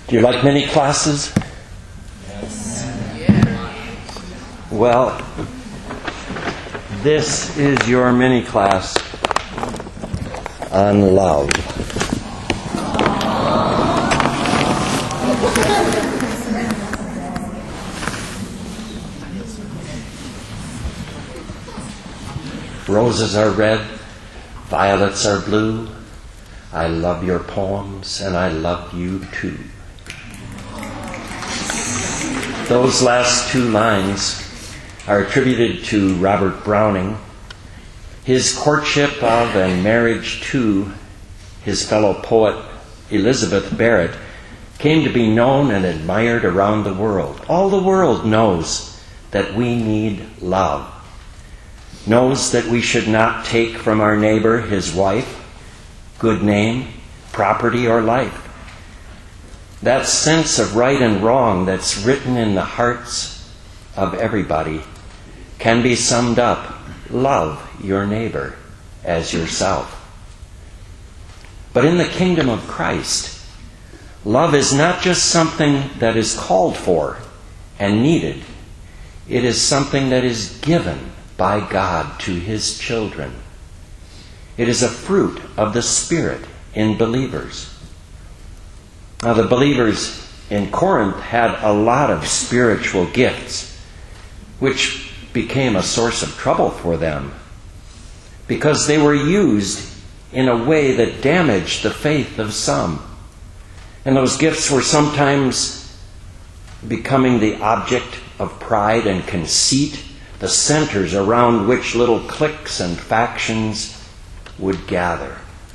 Do you like mini classes? Yes. Well, this is your mini class on love. Roses are red, violets are blue. I love your poems, and I love you too. Those last two lines are attributed to Robert Browning. His courtship of and marriage to his fellow poet Elizabeth Barrett came to be known and admired around the world. All the world knows that we need love, knows that we should not take from our neighbor his wife, good name, property, or life. That sense of right and wrong that's written in the hearts of everybody can be summed up: love your neighbor as yourself. But in the kingdom of Christ, love is not just something that is called for and needed. It is something that is given by God to His children. It is a fruit of the Spirit in believers. Now, the believers in Corinth had a lot of spiritual gifts, which became a source of trouble for them because they were used in a way that damaged the faith of some. And those gifts were sometimes becoming the object of pride and conceit, the centers around which little cliques and factions would gather.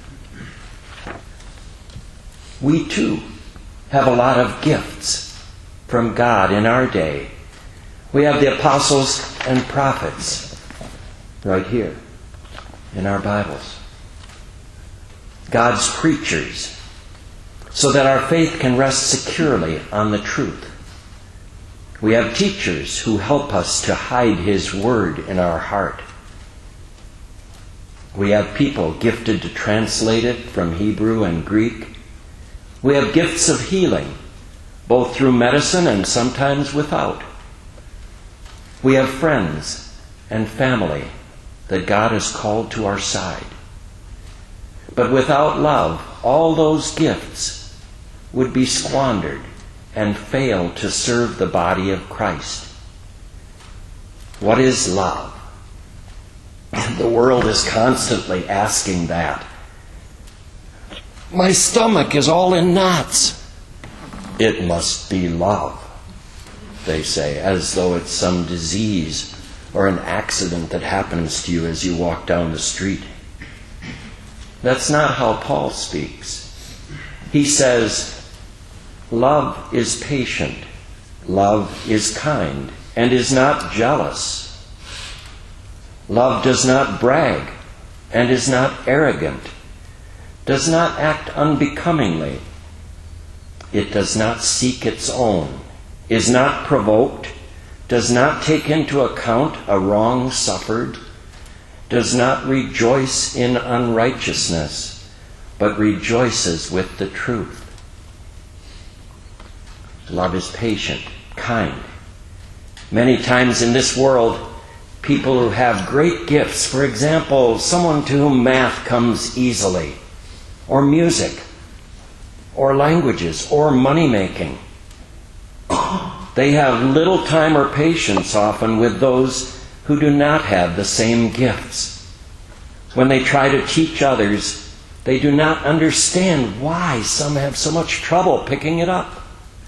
We too have a lot of gifts from God in our day. We have the apostles and prophets right here in our Bibles. God's preachers, so that our faith can rest securely on the truth. We have teachers who help us to hide His Word in our heart. We have people gifted to translate it from Hebrew and Greek. We have gifts of healing, both through medicine and sometimes without. We have friends and family that God has called to our side. But without love, all those gifts would be squandered and fail to serve the body of Christ. What is love? The world is constantly asking that. My stomach is all in knots. It must be love, they say, as though it's some disease or an accident that happens to you as you walk down the street. That's not how Paul speaks. He says, love is patient, love is kind, and is not jealous. Love does not brag and is not arrogant, does not act unbecomingly. It does not seek its own, is not provoked, does not take into account a wrong suffered, does not rejoice in unrighteousness, but rejoices with the truth. Love is patient, kind. Many times in this world, people who have great gifts, for example, someone to whom math comes easily, or music, or languages, or money-making, they have little time or patience often with those who do not have the same gifts. When they try to teach others, they do not understand why some have so much trouble picking it up.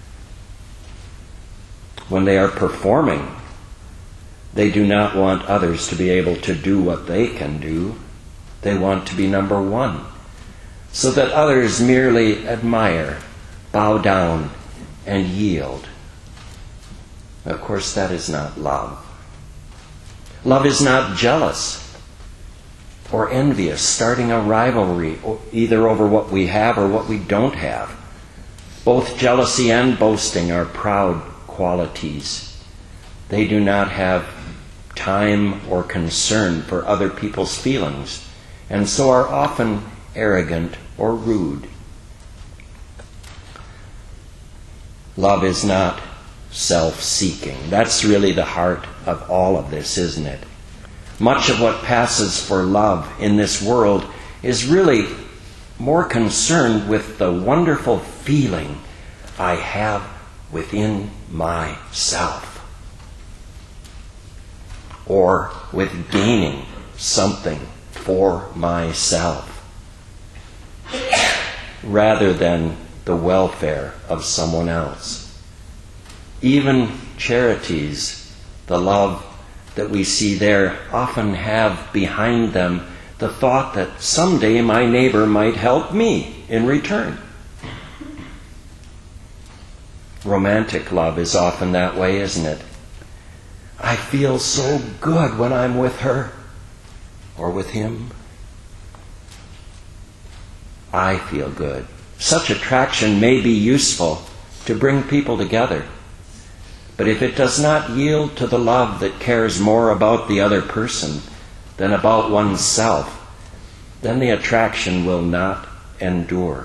When they are performing, they do not want others to be able to do what they can do. They want to be number one, so that others merely admire, bow down, and yield. Of course, that is not love. Love is not jealous or envious, starting a rivalry either over what we have or what we don't have. Both jealousy and boasting are proud qualities. They do not have time or concern for other people's feelings, and so are often arrogant or rude. Love is not self-seeking. That's really the heart of all of this, isn't it? Much of what passes for love in this world is really more concerned with the wonderful feeling I have within myself, or with gaining something for myself, rather than the welfare of someone else. Even charities, the love that we see there, often have behind them the thought that someday my neighbor might help me in return. Romantic love is often that way, isn't it? I feel so good when I'm with her or with him. I feel good. Such attraction may be useful to bring people together, but if it does not yield to the love that cares more about the other person than about oneself, then the attraction will not endure.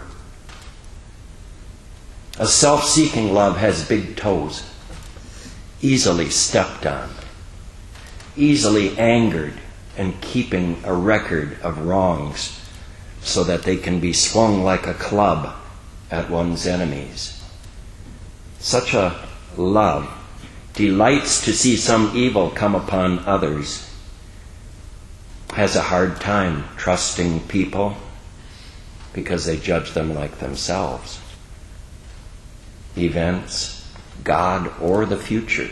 A self-seeking love has big toes, easily stepped on, easily angered, and keeping a record of wrongs so that they can be swung like a club at one's enemies. Such a love delights to see some evil come upon others, has a hard time trusting people because they judge them like themselves, events, God, or the future.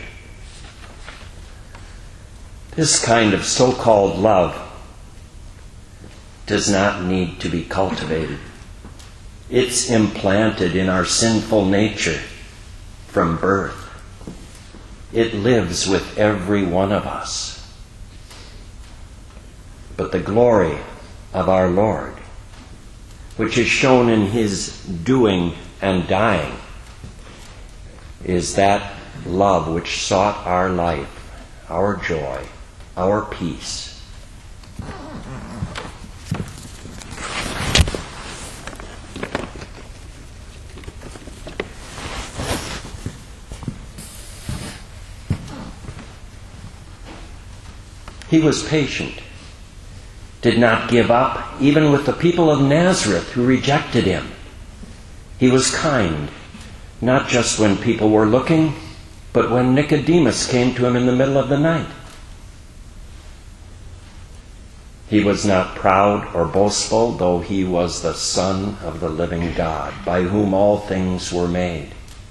This kind of so-called love does not need to be cultivated. It's implanted in our sinful nature from birth. It lives with every one of us. But the glory of our Lord, which is shown in his doing and dying, is that love which sought our life, our joy, our peace. He was patient, did not give up, even with the people of Nazareth who rejected him. He was kind, not just when people were looking, but when Nicodemus came to him in the middle of the night. He was not proud or boastful, though he was the Son of the living God, by whom all things were made.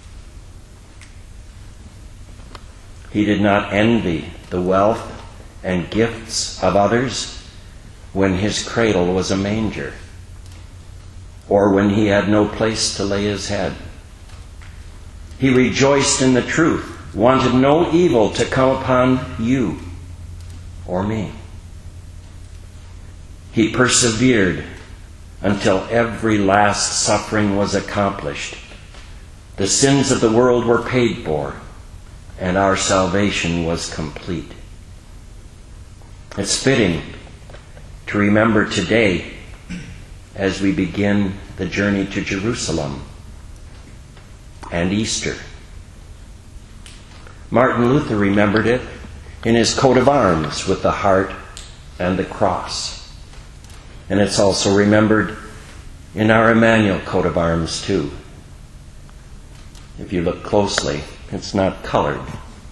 He did not envy the wealth and gifts of others when his cradle was a manger, or when he had no place to lay his head. He rejoiced in the truth, wanted no evil to come upon you or me. He persevered until every last suffering was accomplished. The sins of the world were paid for, and our salvation was complete. It's fitting to remember today, as we begin the journey to Jerusalem and Easter. Martin Luther remembered it in his coat of arms with the heart and the cross. And it's also remembered in our Emmanuel coat of arms too. If you look closely, it's not colored.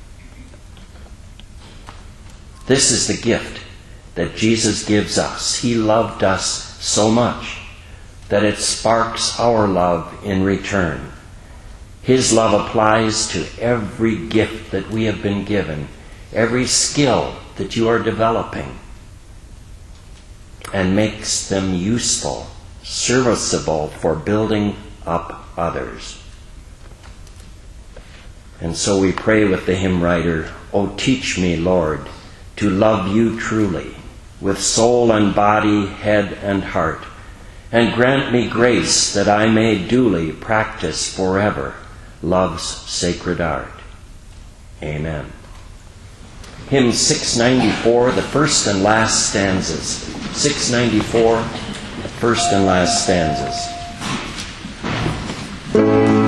This is the gift that Jesus gives us. He loved us so much that it sparks our love in return. His love applies to every gift that we have been given, every skill that you are developing, and makes them useful, serviceable for building up others. And so we pray with the hymn writer, "O teach me, Lord, to love you truly, with soul and body, head and heart, and grant me grace that I may duly practice forever love's sacred art." Amen. Hymn 694, the first and last stanzas. 694, the first and last stanzas.